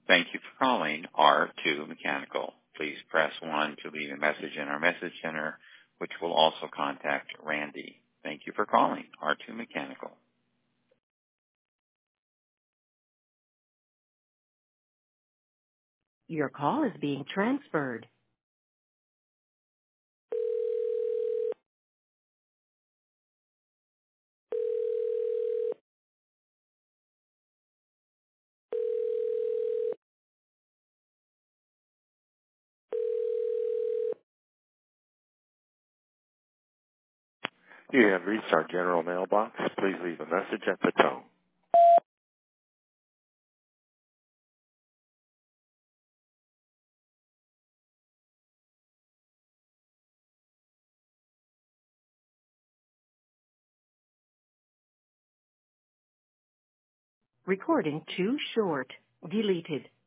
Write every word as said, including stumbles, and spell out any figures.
Thank you for calling R two Mechanical. Please press one to leave a message in our message center, which will also contact Randy. Thank you for calling R two Mechanical. Your call is being transferred. You have reached our general mailbox. Please leave a message at the tone. Recording too short. Deleted.